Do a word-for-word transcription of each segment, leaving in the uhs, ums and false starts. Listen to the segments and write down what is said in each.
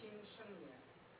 亲圣言。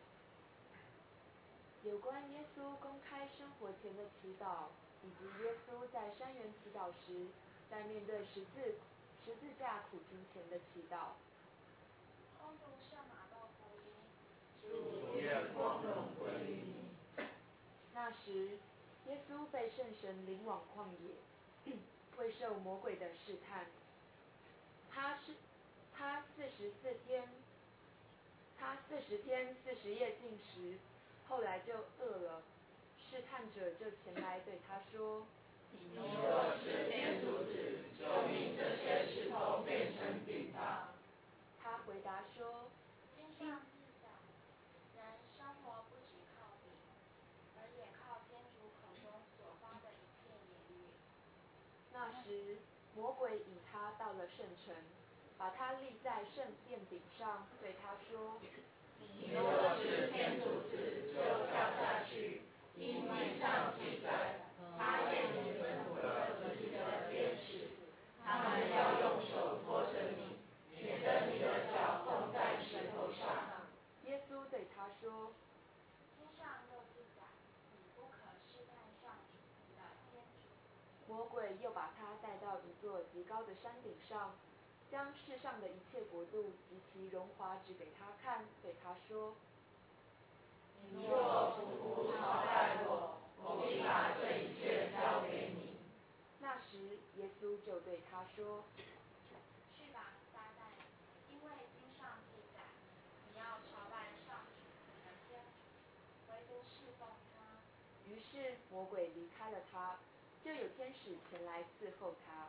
有关耶稣公开生活前的祈祷，以及耶稣在山园祈祷时，在面对十字十字架苦刑前的祈祷。 恭读圣马窦福音。 主愿光荣归于你。 那时，耶稣被圣神领往旷野，未受魔鬼的试探。他是他四十四天，他四十天四十夜禁食，后来就饿了。试探者就前来对他说：“ 你若是天主子，就命这些石头变成饼吧。” 他回答说：“ 经上记载，人生活不只靠饼，而也靠天主口中所发的一切言语。” 那时，魔鬼引他到了圣城，把他立在圣殿顶上，对他说：“ 你若是天主子，就跳下去，因经上记载，他厌你吩咐了自己的天使，他们要用手托着你，免得你的脚碰在石头上。” 耶稣对他说：“ 经上又记载，你不可试探上主你的天主。” 魔鬼又把他带到一座极高的山顶上，将世上的一切国度及其荣华指给他看，对他说：“ 你若俯伏朝拜我，我必把这一切交给你。” 那时，耶稣就对他说：“ 去吧，撒旦，因为经上记载，你要朝拜上主你的天主，唯独侍奉他。” 于是魔鬼离开了他，就有天使前来伺候他。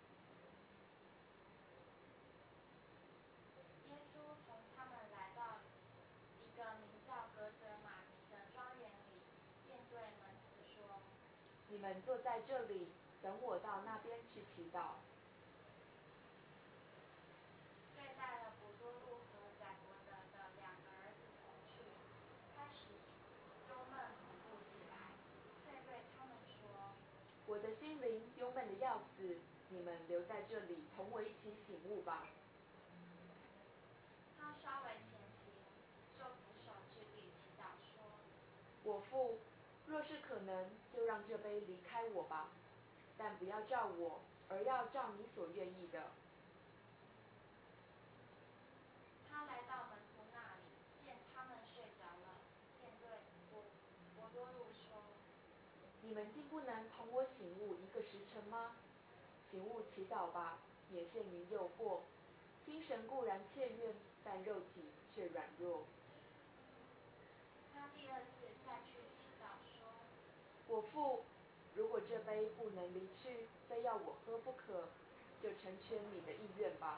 耶稣同他们来到一个名叫格泽马尼的庄园里，便对门徒说：“ 你们坐在这里，等我到那边去祈祷。” 遂带了伯多禄和载伯德的两个儿子同去，开始忧闷恐怖起来，遂对他们说：“ 我的心灵忧闷的要死，你们留在这里，同我一起醒悟吧。” 他稍微前行，就俯首至地祈祷说：“ 我父，若是可能，就让这杯离开我吧，但不要照我，而要照你所愿意的。” 他来到门徒那里，见他们睡着了，便对伯伯多禄说：“ 你们竟不能同我醒悟一个时辰吗？醒悟祈祷吧，免陷于诱惑。心神固然切愿，但肉体却软弱。” 他第二次再去祈祷说：“ 我父，如果这杯不能离去，非要我喝不可，就成全你的意愿吧。”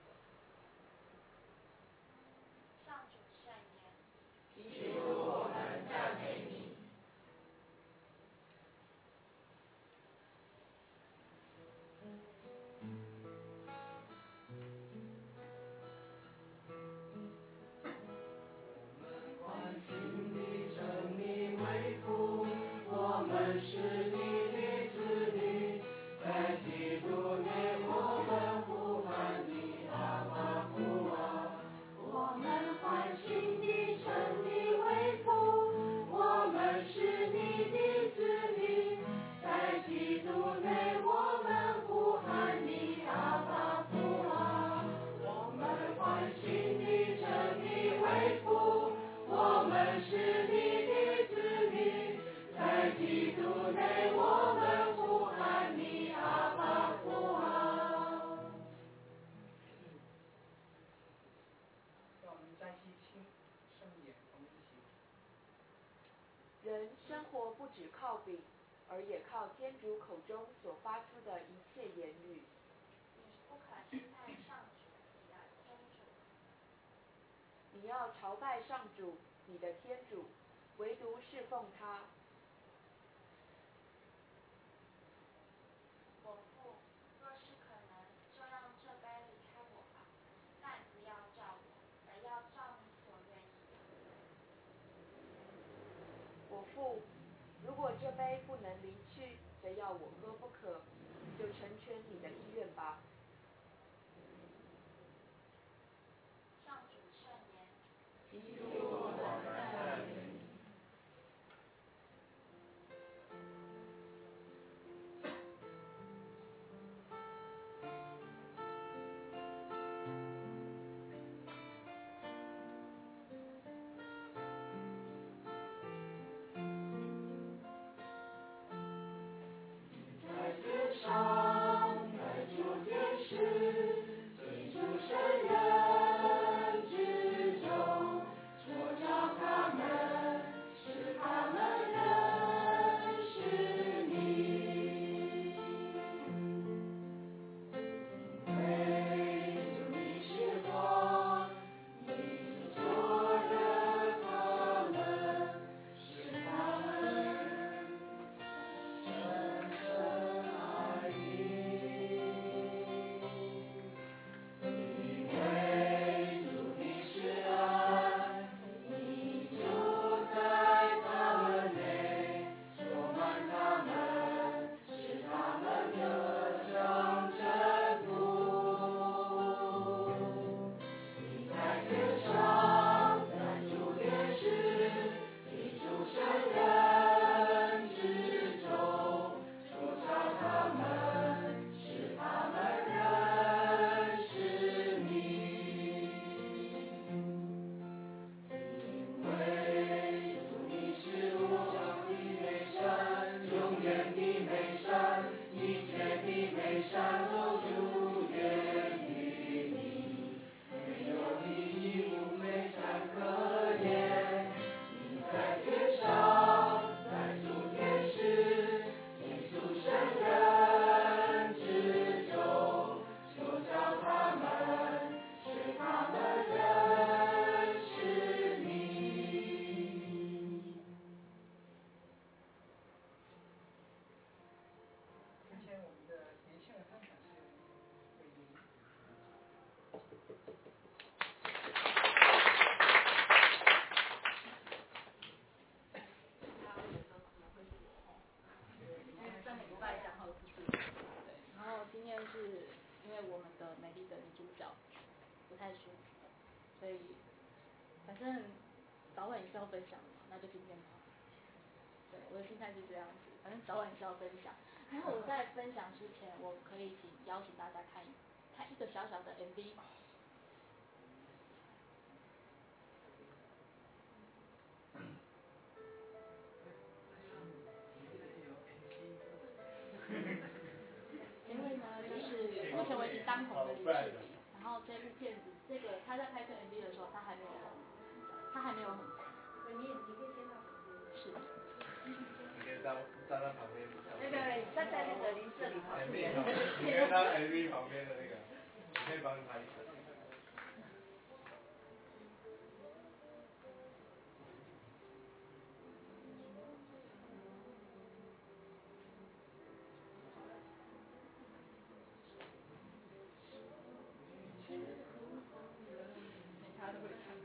上主圣言。 基督，我们赞美你。请你称你为父，我们是你的子女，在基督内我们呼喊你阿爸父啊。我们欢庆你称你为父，我们是你的子女，在基督内我们呼喊你阿爸父啊。我们欢庆你称你为父，我们是你的子女，在基督内我们呼喊你阿爸父啊。 让我们再细听圣言，同一起。 人生活不只靠饼，而也靠天主口中所发出的一切言语。 你不可试探上主你的天主。 你要朝拜上主，你的天主，唯独侍奉他。 我父，若是可能，就让这杯离开我吧，但不要照我，而要照你所愿意的。 我父，如果这杯不能离去，非要我喝不可，就成全你的意愿吧。 上主圣言。 基我们的美丽的女主角不太舒服，所以反正早晚也是要分享的嘛，那就今天吧。对，我的心态是这样子，反正早晚也是要分享。然后我在分享之前，我可以请邀请大家看看一个小小的 M V。因为呢，就是目前为止当红的李世民，然后这部片子，这个他在拍摄 M V 的时候，他还没有红，他还没有很红。 你你可以先到旁边。 是。 你可以站站在旁边。 那个站在那个林志玲旁边。 你可以到 M V 旁边的那个，你可以帮他一声。 他都会唱。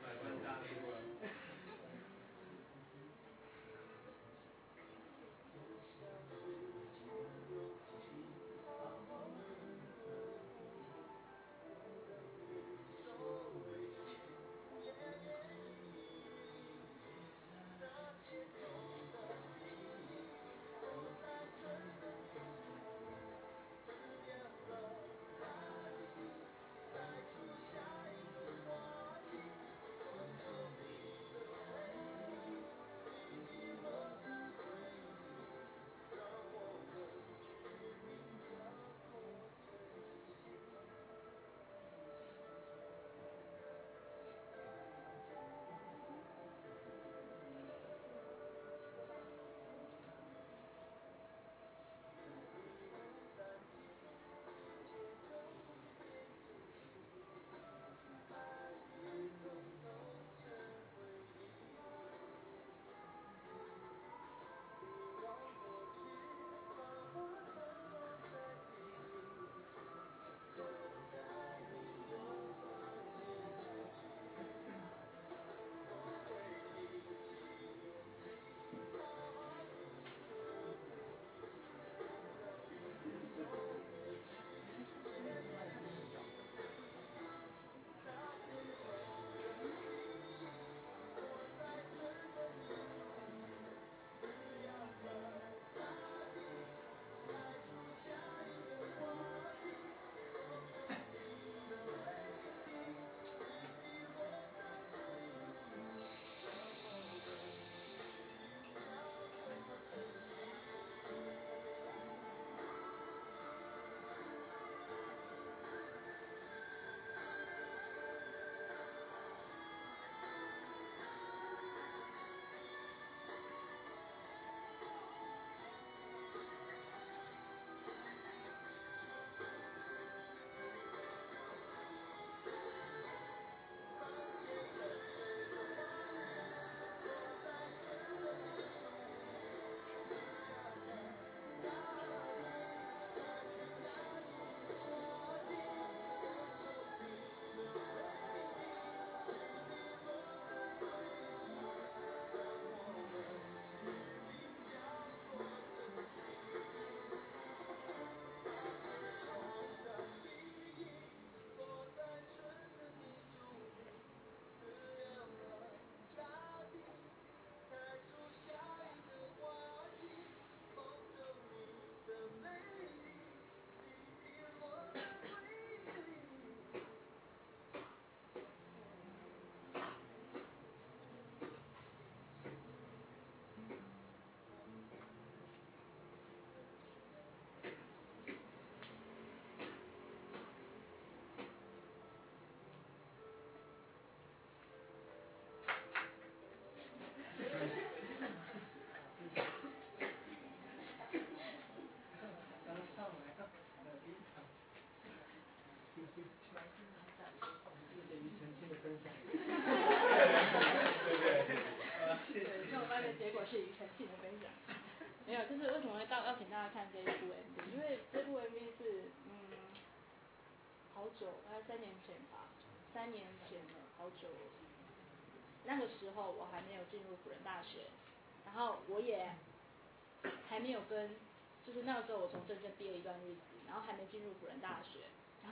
是庾澄庆的分享。没有，就是为什么会到邀请大家看这一部 M V？ 因为这部 M V 是嗯好久，大概三年前吧，三年前了，好久了。那个时候我还没有进入辅仁大学，然后我也还没有跟，就是那个时候我从证券毕业一段日子，然后还没进入辅仁大学，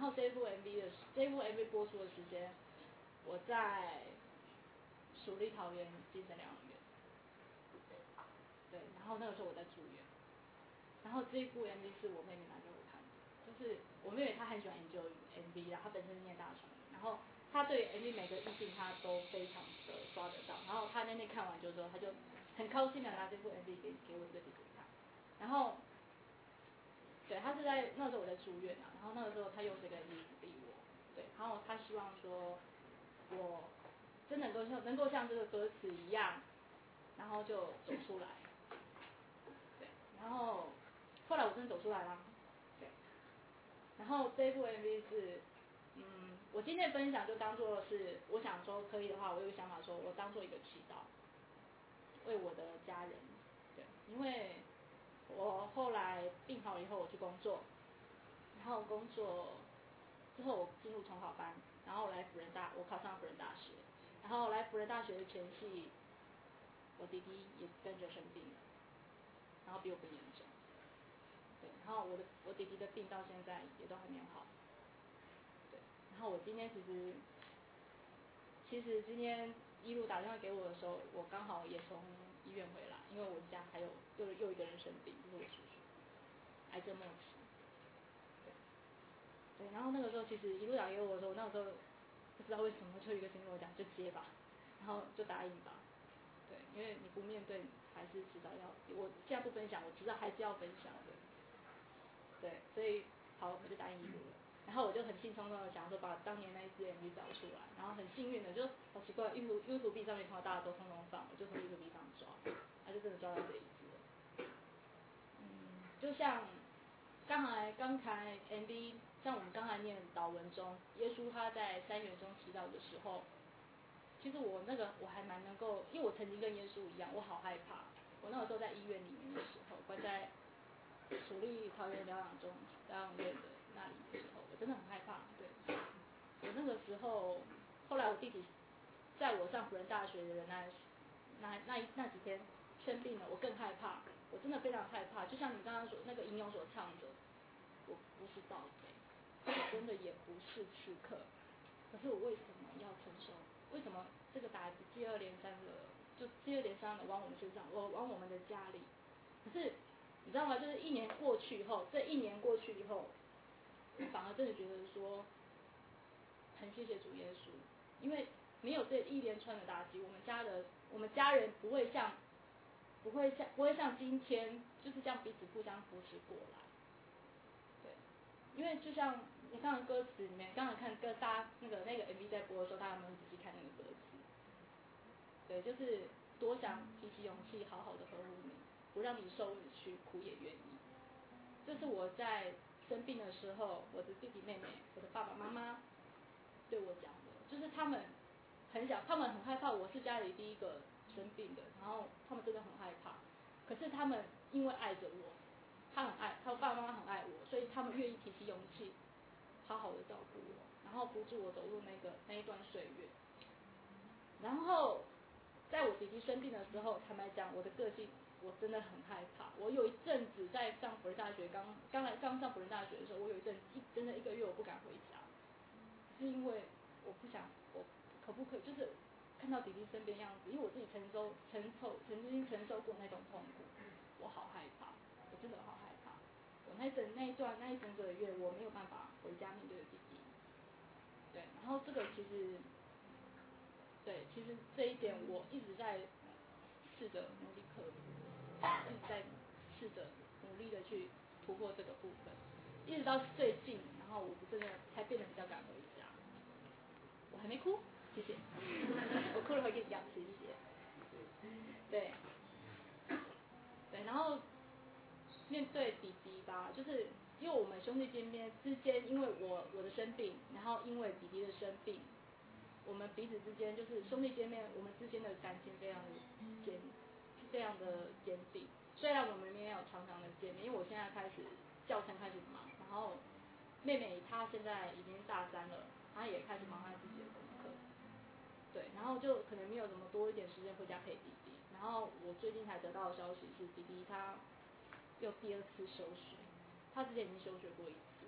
后这一部 M V 的这一部 M V 播出的时间，我在蜀立桃园精神疗养院，对，然后那个时候我在住院，然后这一部 M V 是我妹妹拿给我看的，就是我妹妹她很喜欢研究 M V 啦，她本身是念大传的，然后她对 M V 每个意境她都非常的抓得到，然后她那天看完之后，她就很高兴的拿这部 M V 给给我这个弟弟看，然后。对，他是在那时候我在住院啊，然后那个时候他用这个 M V 鼓励我，对，然后他希望说我真的能够像能够像这个歌词一样，然后就走出来，对，然后后来我真的走出来了，对，然后这一部 M V 是，嗯，我今天的分享就当做是，我想说可以的话，我有个想法说，我当做一个祈祷，为我的家人，对，因为。我后来病好以后，我去工作，然后工作之后我进入重考班，然后来辅仁大，我考上辅仁大学，然后来辅仁大学的前夕，我弟弟也跟着生病了，然后比我更严重，对，然后我的我弟弟的病到现在也都还没有好，对，然后我今天其实，其实今天一路打电话给我的时候，我刚好也从医院回来，因为我家还有又又一个人生病，就是我叔叔，癌症末期，对，对，然后那个时候其实一路打给我的时候，那个时候不知道为什么就一个心跟我讲就接吧，然后就答应吧，对，因为你不面对还是迟早要，我现在不分享，我知道还是要分享的，对，所以好我就答应一路了。然后我就很兴冲冲的想说把当年那一支 M V 找出来，然后很幸运的就好奇怪 ，YouTube YouTube 上面看到大家都通通放，我就从 YouTube 上抓，他就真的抓到这一支了。嗯，就像刚才刚才 M V， 像我们刚才念祷文中，耶稣他在三园中祈祷的时候，其实我那个我还蛮能够，因为我曾经跟耶稣一样，我好害怕，我那个时候在医院里面的时候，关在蜀立桃园疗养中疗养院的那里的时候，我真的很害怕。对，我那个时候，后来我弟弟在我上辅仁大学的那那那那几天生病了，我更害怕，我真的非常害怕。就像你刚刚所那个吟咏所唱的，我不是盗贼，我真的也不是刺客，可是我为什么要承受？为什么这个打击接二连三的，就接二连三的往我们身上，我往我们的家里？可是你知道吗？就是一年过去以后，这一年过去以后，我反而真的觉得说，很谢谢主耶稣，因为没有这一连串的打击，我们家的我们家人不会像不会像不会像今天就是这样彼此互相扶持过来。对，因为就像你刚刚歌词里面，刚刚看跟大家那个那个 M V 在播的时候，大家有没有仔细看那个歌词？对，就是多想提起勇气，好好的呵护你，不让你受委屈，苦也愿意。这是我在生病的时候，我的弟弟妹妹，我的爸爸妈妈对我讲的，就是他们很想，他们很害怕我是家里第一个生病的，然后他们真的很害怕。可是他们因为爱着我，他很爱，他爸爸妈妈很爱我，所以他们愿意提起勇气，好好的照顾我，然后扶助我走入那个那一段岁月。然后在我弟弟生病的时候，坦白讲，我的个性我真的很害怕。我有一阵子在上辅仁大学，刚刚来刚上辅仁大学的时候，我有一阵一真的一个月我不敢回家，是因为我不想，我可不可以就是看到弟弟生病的样子，因为我自己承受承受曾经承受过那种痛苦，我好害怕，我真的好害怕。我那整那一段那一整个月，我没有办法回家面对弟弟。对，然后这个其实。对，其实这一点我一直在试着努力克服，一直在试着努力的去突破这个部分，一直到最近，然后我真的才变得比较敢回家。我还没哭，谢谢。我哭了会跟你讲谢谢。对，对，然后面对弟弟吧，就是因为我们兄弟姐妹之间，因为我我的生病，然后因为弟弟的生病。我们彼此之间就是兄弟姐妹，我们之间的感情非常的坚，非常的坚定。虽然我们没有常常的见面，因为我现在开始教程开始忙，然后妹妹她现在已经大三了，她也开始忙她自己的功课，对，然后就可能没有怎么多一点时间回家陪弟弟。然后我最近才得到的消息是，弟弟他又第二次休学，他之前已经休学过一次，然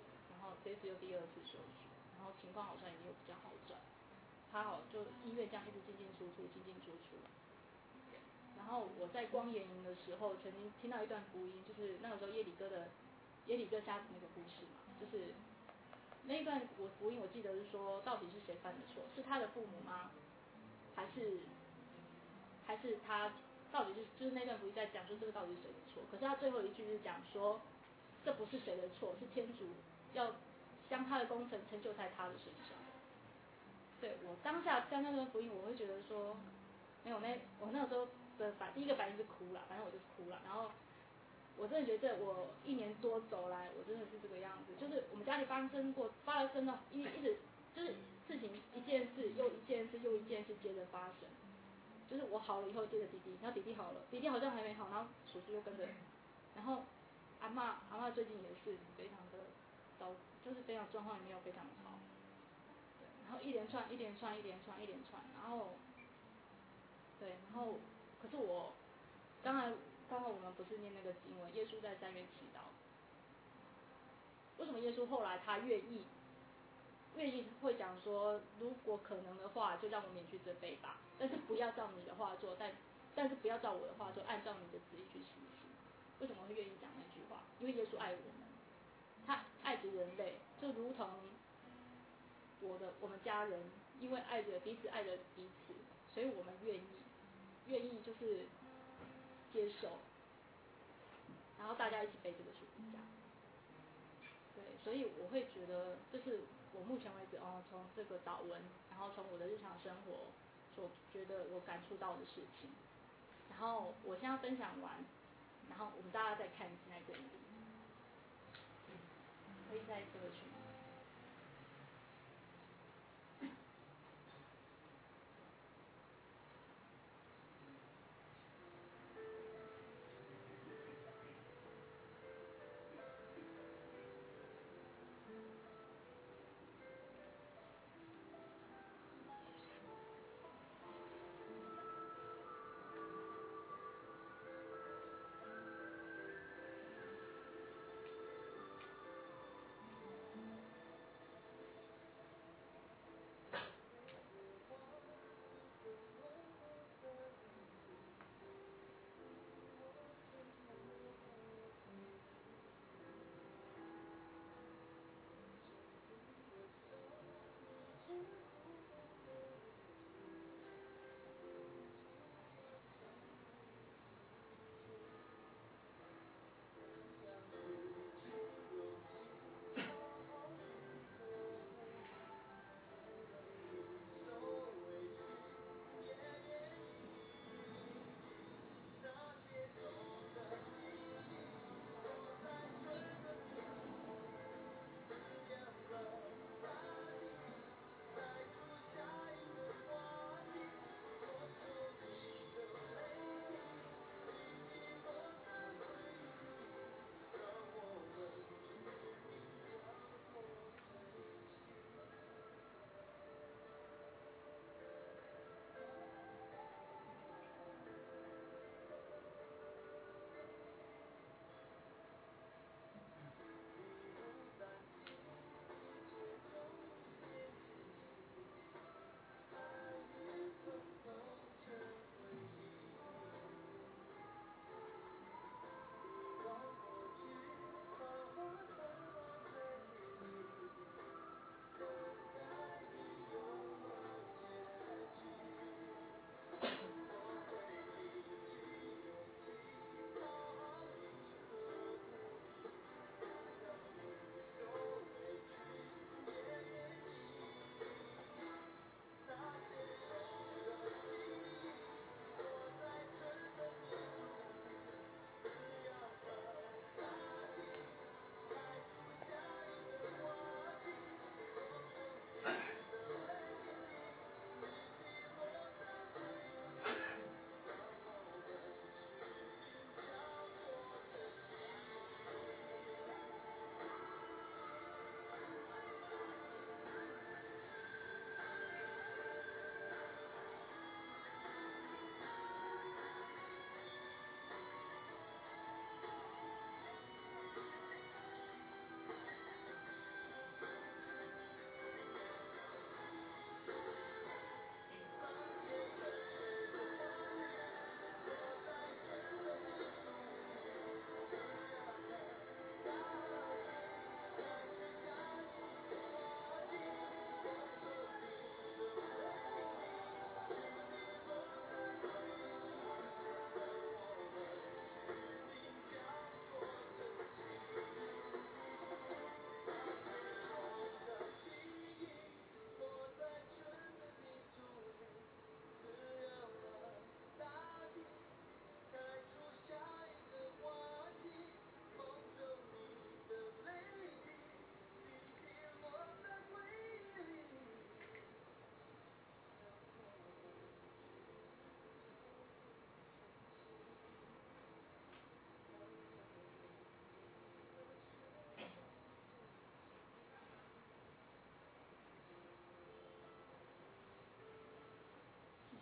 后这次又第二次手术，然后情况好像已经有比较好转。他好就医院这样一直进进出出，进进出出。然后我在光研营的时候，曾经听到一段福音，就是那个时候耶里哥的耶里哥瞎子那个故事嘛，就是那一段我福音我记得是说，到底是谁犯的错？是他的父母吗？还是还是他到底是就是那段福音在讲说这个到底是谁的错？可是他最后一句是讲说，这不是谁的错，是天主要将他的工程成就在他的身上。对我当下听那段福音，我会觉得说，没有那我那个时候的反第一个反应是哭了，反正我就是哭了。然后我真的觉得我一年多走来，我真的是这个样子，就是我们家里发生过发生了一一直就是事情一件事又一件事又一件事接着发生。就是我好了以后接着弟弟，然后弟弟好了，弟弟好像还没好，然后叔叔又跟着，然后阿嬷阿嬷最近也是非常的糟，就是非常状况也没有非常的好。然后一连串一连串一连串一连串，然后对，然后可是我刚才刚刚我们不是念那个经文，耶稣在山园祈祷，为什么耶稣后来他愿意愿意会讲说，如果可能的话，就让我免去这杯吧，但是不要照你的话做，但但是不要照我的话做，按照你的旨意去实行。为什么会愿意讲那句话？因为耶稣爱我们，他爱着人类，就如同我的我们家人，因为爱着彼此爱着彼此，所以我们愿意愿意就是接受，然后大家一起背这个十字架。对，所以我会觉得这是我目前为止哦，从这个祷文，然后从我的日常生活所觉得我感触到的事情。然后我现在分享完，然后我们大家再看现在这一里，可以再这个群。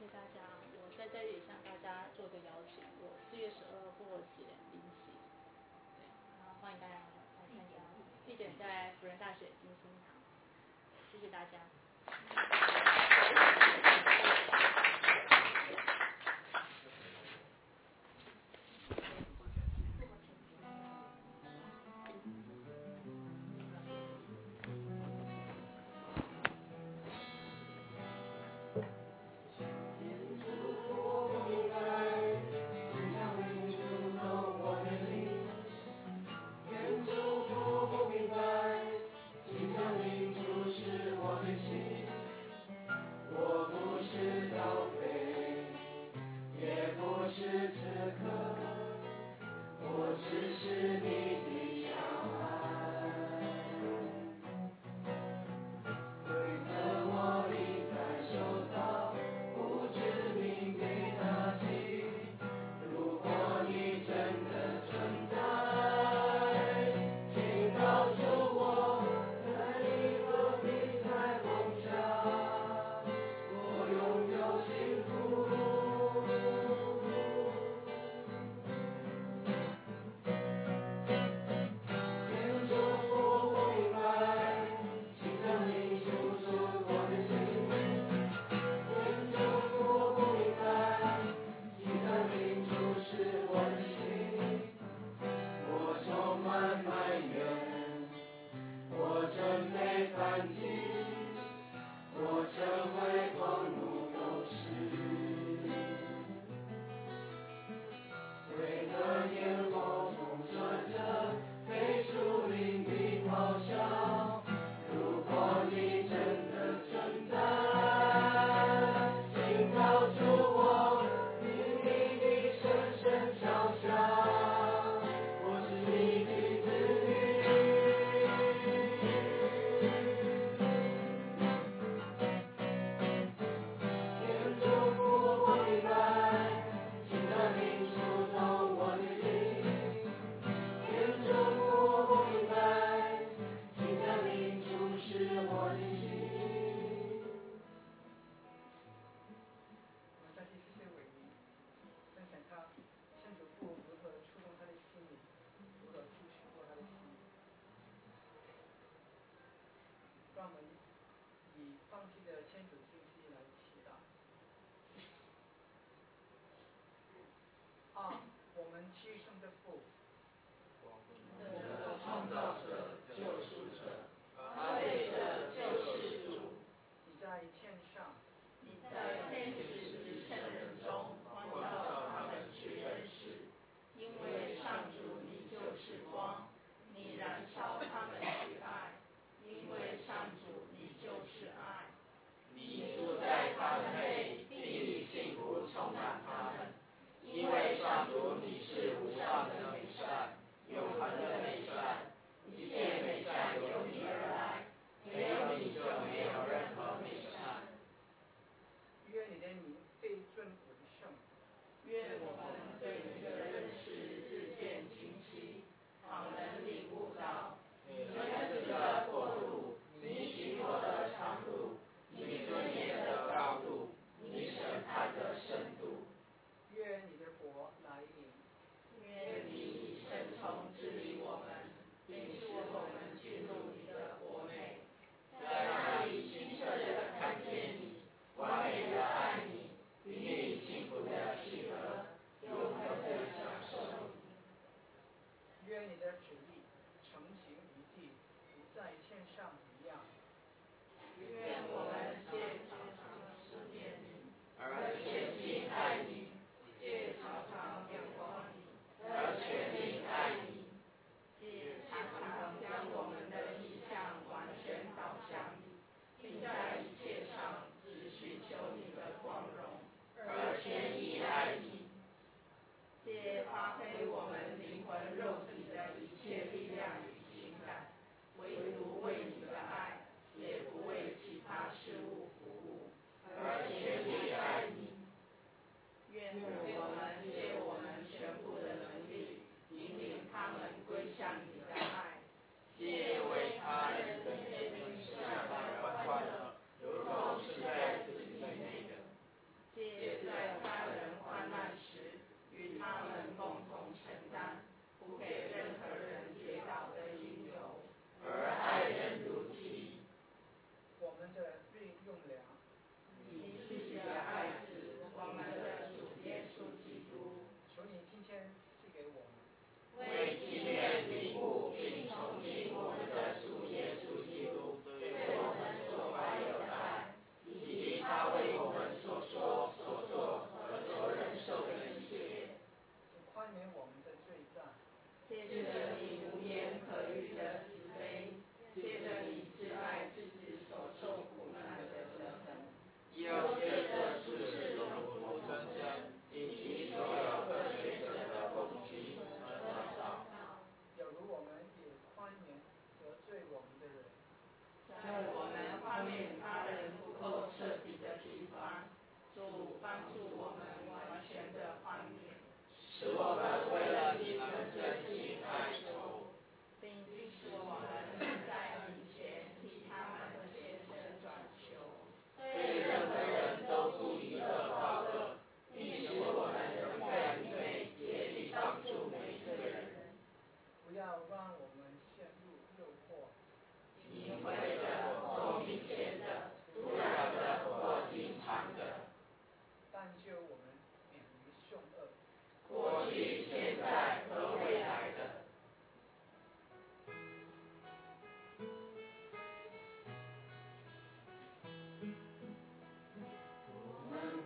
谢大家。我在这里向大家做个邀请，我四月十二复活节临洗，对，然后欢迎大家来参加。地点在辅仁大学金星堂，谢谢大家。 让我们以放弃的天主信息来祈祷。二，我们屈生的父， 的创造者、救赎者、安慰者、救世主， 你在天上， 你在天使及圣人中光照他们去认识，因为上主你就是光，你燃烧他们去爱，因为上主你就是爱，你住在他们内，并以幸福充满他们，因为上主你是无上的美善。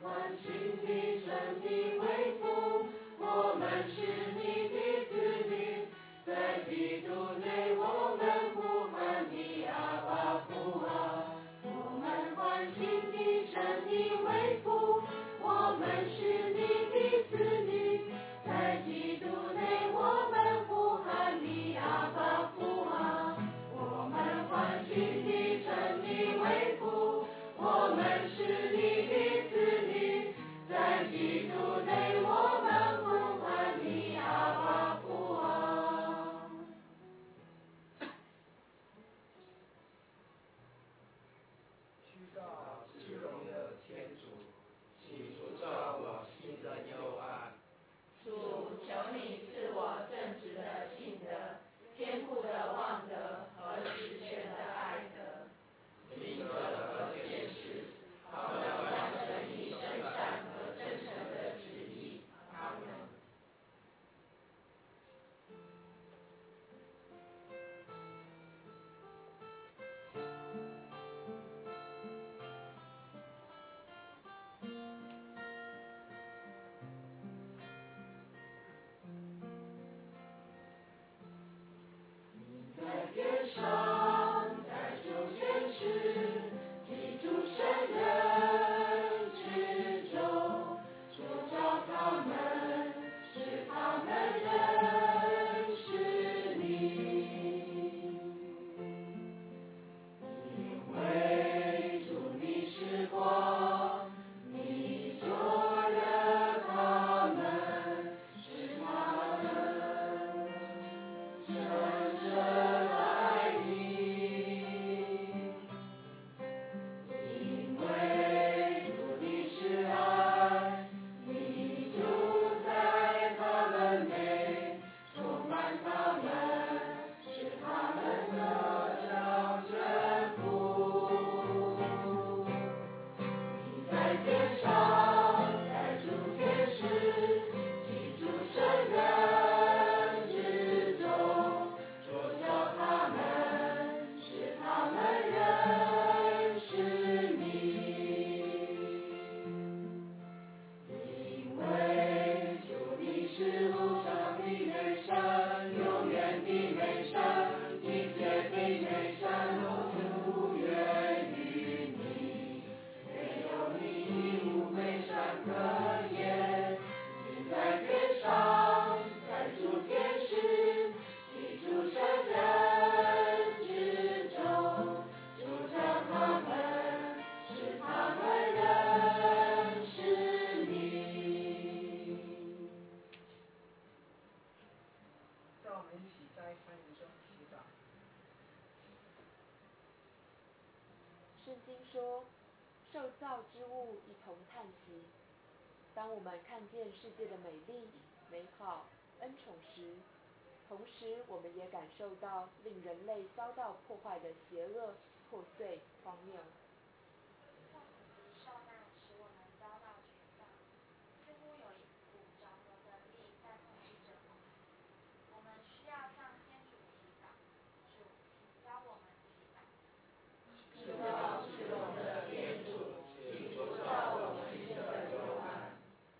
唤醒你，称你为父，我们是你的子女，在基督内我们呼喊你阿爸父啊，我们唤醒你，称你为父，我们是你的子女，在基督内我们呼喊你阿爸父啊，我们唤醒你，称你为父，我们是你的子女，在基督内我们呼唤你阿爸父啊。 需告至荣的天主，请除照我心的幽暗。 主，求你赐我正直的信德，坚固的望德和实全的爱德。 灵者和天使，好要完成你圣善和真诚的旨意。阿门。 在天上，在诸天使，记住圣人之中，就叫他们，使他们认识你。因为主你是光，你做了他们，使他们深深爱你。因为主你是爱，你住在他们内，充满他们，使他们得着真福。你在天上，在诸天使，记住圣人之中，说叫他们，使他们认识你。因为主你是路上的美善，永远的美善，一切的美善都出源于你，没有你无美善可言。你在天上，在诸天使，记住圣人之中，就叫他们，使他们认识你。 让我们一起在欢迎中祈祷。 圣经说，受造之物一同叹息。当我们看见世界的美丽、美好、恩宠时，同时我们也感受到令人类遭到破坏的邪恶、破碎、荒谬。 痛苦及受难使我们遭到沮丧，似乎有一股着魔的力在控制着我们。我们需要向天主祈祷，主，请教我们祈祷。 至高至荣的天主，请除照我心的幽暗。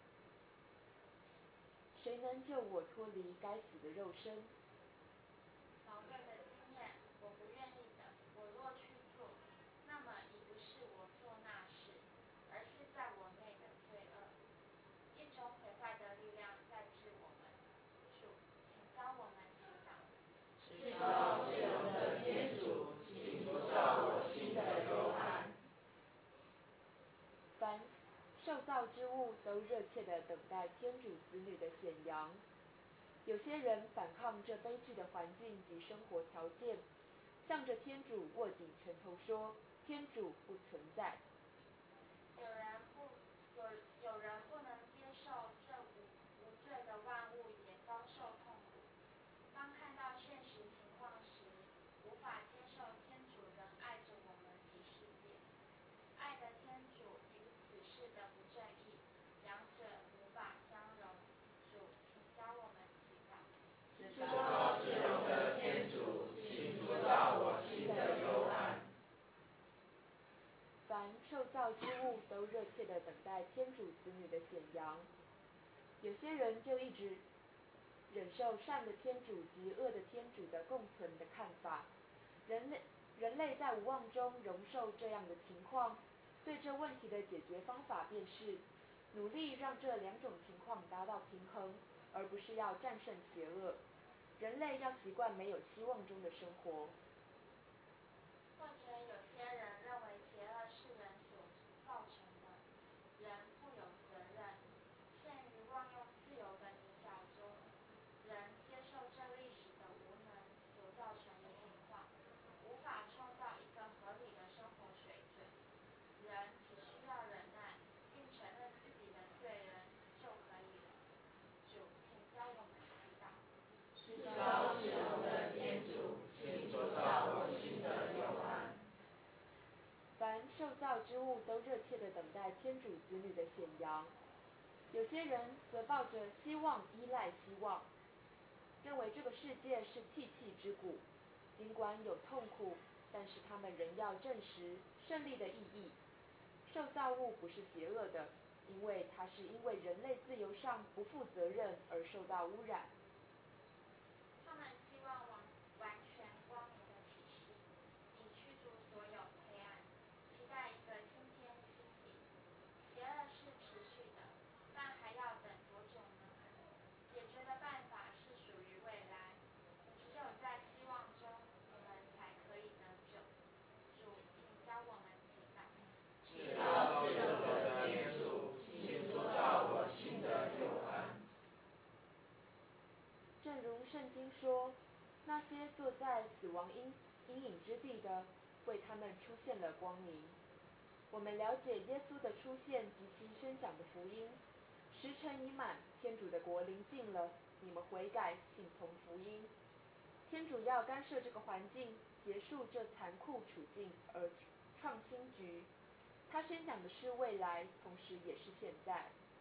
谁能救我脱离该死的肉身？ 宝贵的经验，我不愿意的，我若去做，那么已不是我做那事，而是在我内的罪恶。一种毁坏的力量在治我们。主，请教我们祈祷。 至高至荣的天主，请除照我心的幽暗。 三，受造之物都热切地等待天主子女的显扬。有些人反抗这悲剧的环境及生活条件，向着天主握紧拳头说：“天主不存在。” 有人不有有人不能接受这无无罪的万物也遭受痛苦。当看到现实情况时，无法接受天主仍爱着我们及世界。爱的天主与此世的不正义，两者无法相容。主，请教我们祈祷。 至高至荣的天主，请除照我心的幽暗。 三， 凡受造之物都热切地等待天主子女的显扬。有些人就一直忍受善的天主及恶的天主的共存的看法。人类人类在无望中容受这样的情况，对这问题的解决方法便是努力让这两种情况达到平衡，而不是要战胜邪恶。人类要习惯没有希望中的生活。 或者有些人认为邪恶是人所造成的，人负有责任。陷于妄用自由的泥沼中，人接受这历史的无能所造成的情况，无法创造一个合理的生活水准。人只需要忍耐，并承认自己的罪人就可以了。主，请教我们祈祷。 至高至荣的天主，请塑造我心的幽暗。 凡受造之物都热切地等待天主子女的显扬。有些人则抱着希望依赖希望，认为这个世界是弃气之谷，尽管有痛苦，但是他们仍要证实胜利的意义。受造物不是邪恶的，因为它是因为人类自由上不负责任而受到污染。 他们希望完完全光明的启示，以驱逐所有黑暗，期待一个新天新地。邪恶是持续的，但还要等多久呢？解决的办法是属于未来，只有在希望中，我们才可以得救。主，请教我们祈祷。 至高至荣的天主，请塑造我心的幽暗。 正如圣经说，那些坐在死亡阴阴影之地的，为他们出现了光明。我们了解耶稣的出现及其宣讲的福音。时辰已满，天主的国临近了，你们悔改，信从福音。天主要干涉这个环境，结束这残酷处境，而创新局。他宣讲的是未来，同时也是现在。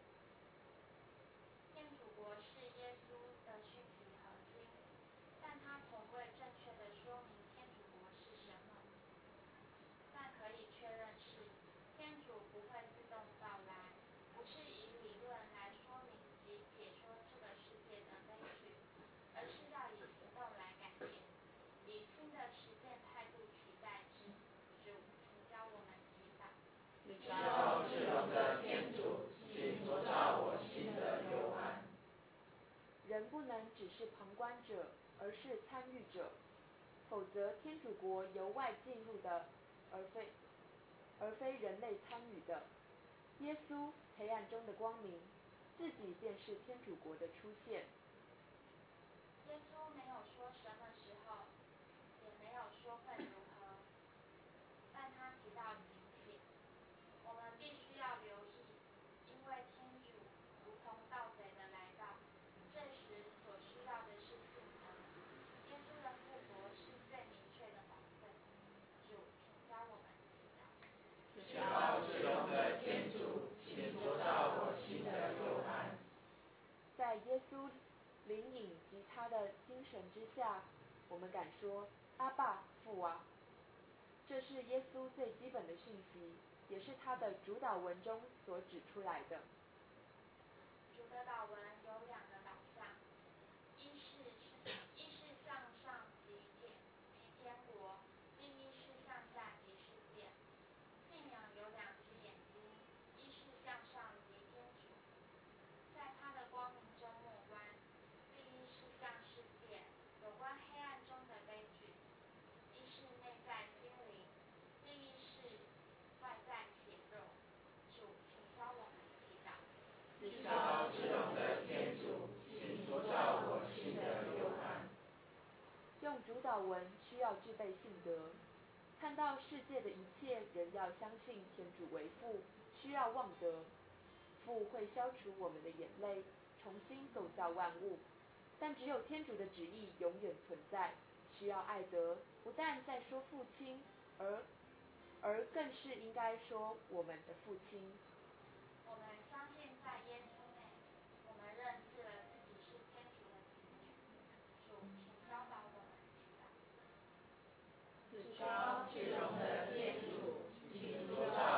天主国是耶稣的讯息核心，但他从未正确地说明天主国是什么。但可以确认是，天主不会自动到来，不是以理论来说明及解说这个世界的悲剧，而是要以行动来改变，以新的实践态度取代之。主，请教我们祈祷。 至高至荣的天主，请塑造我心的幽暗。 人不能只是旁观者，而是参与者，否则天主国由外进入的，而非而非人类参与的。耶稣，黑暗中的光明，自己便是天主国的出现。 耶稣没有说什么时候，也没有说会如何，但他提到警醒，我们必须要留意，因为天主如同盗贼的来到，这时所需要的是信德。耶稣的复活是最明确的保证。主，请教我们祈祷。 至高至荣的天主，请塑造我心的幽暗。 在耶稣灵隐及他的精神之下，我们敢说阿爸父啊。这是耶稣最基本的讯息，也是他的主导文中所指出来的。 主的祷文有两个导向，一是一是向上及天及天国，另一是向下及世界。信仰有两只眼睛，一是向上及天主，在他的光明中默观；另一是向世界，有关黑暗中的悲剧。一是内在心灵，另一是外在血肉。主，请教我们祈祷。 至高至荣的天主，请塑造我心的幽暗。 用主导文需要具备信德，看到世界的一切，人要相信天主为父，需要望德。父会消除我们的眼泪，重新构造万物。但只有天主的旨意永远存在，需要爱德，不但在说父亲，而而更是应该说我们的父亲。 我们相信在耶稣内，我们认识了自己是天主的子女。主，请教导我们祈祷。 至高至荣的天主，请塑造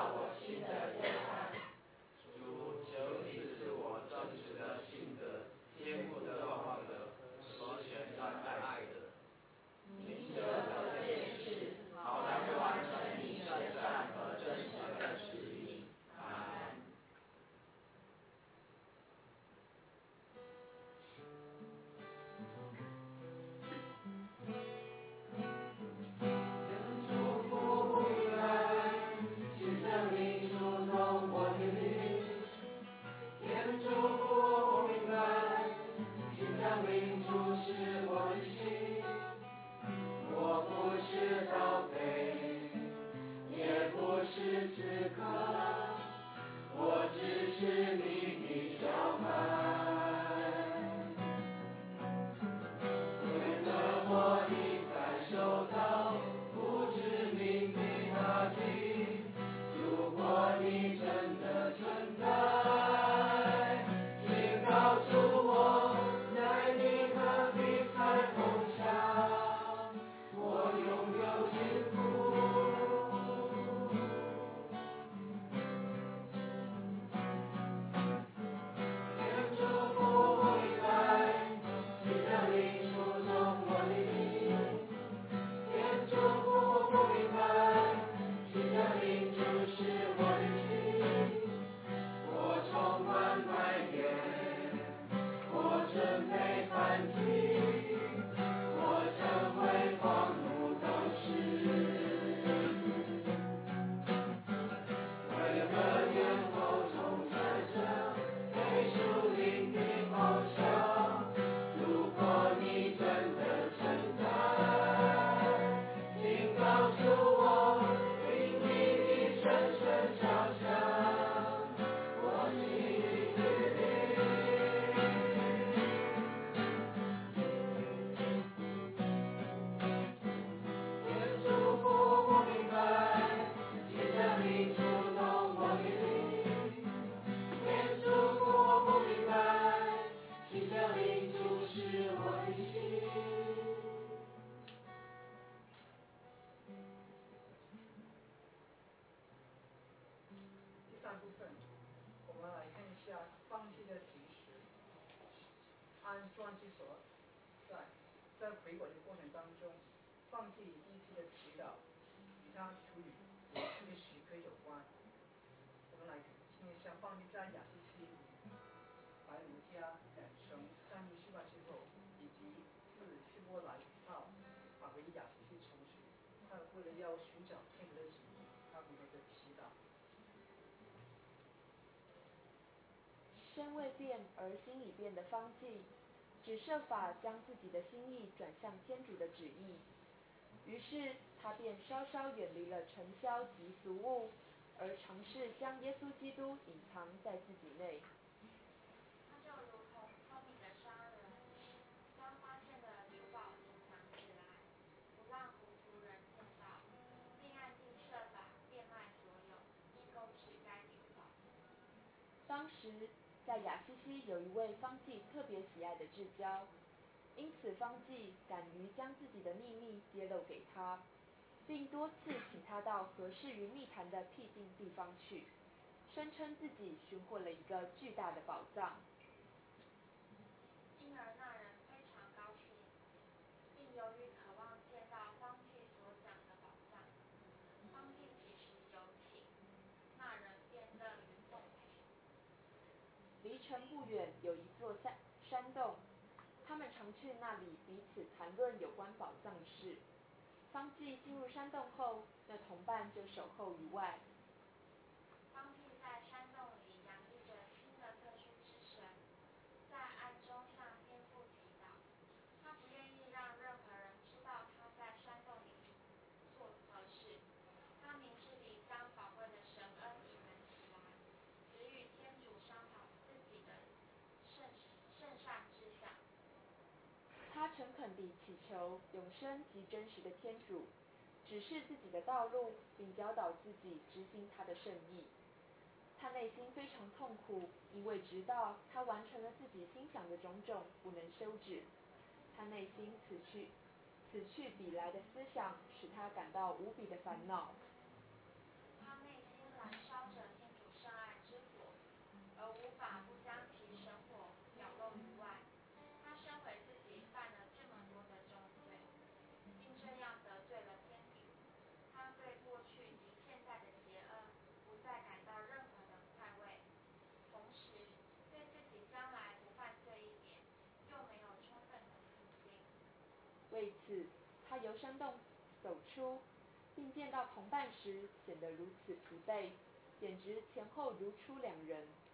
半部分，我们来看一下放弃的提示。按传记所在，在回国的过程当中，放弃第一次的祈祷与他处理有趣的时刻有关。我们来听一下放弃在雅西西、白卢加两城战役失败之后，以及自希伯来到返回雅西西城时，他为了要寻找天国的旨意，他不断的祈祷。 身未变而心已变的方济，只设法将自己的心意转向天主的旨意。于是他便稍稍远离了尘嚣及俗物，而尝试将耶稣基督隐藏在自己内。 他就如同聪明的商人，将发现的珠宝隐藏起来，不让糊涂人见到，并按尽设法变卖所有，以购置该珠宝。 当时在雅西西有一位方济特别喜爱的至交，因此方济敢于将自己的秘密揭露给他，并多次请他到合适于密谈的僻静地方去，声称自己寻获了一个巨大的宝藏。 因而那人非常高兴，并由于渴望见到方济所讲的宝藏，方济几时有请，那人便乐于奉陪。 离城不远有一座山山洞，他们常去那里彼此谈论有关宝藏的事。方济进入山洞后，那同伴就守候于外。 方济在山洞里洋溢着新的特殊之神，在暗中向天父祈祷。他不愿意让任何人知道他在山洞里做何事。他明智地将宝贵的神恩隐瞒起来，只与天主商讨自己的圣圣善之想。 他诚恳地祈求永生及真实的天主指示自己的道路，并教导自己执行他的圣意。他内心非常痛苦，因为直到他完成了自己心想的种种，不能休止。他内心此去此去彼来的思想，使他感到无比的烦恼。 他内心燃烧着天主圣爱之火，而无法不将其神火表露于外。他深悔自己犯了这么多的重罪，并这样得罪了天主。他对过去及现在的邪恶不再感到任何的快慰，同时对自己将来不犯罪一点，又没有充分的信心。 为此，他由山洞走出，并见到同伴时显得如此疲惫，简直前后如出两人。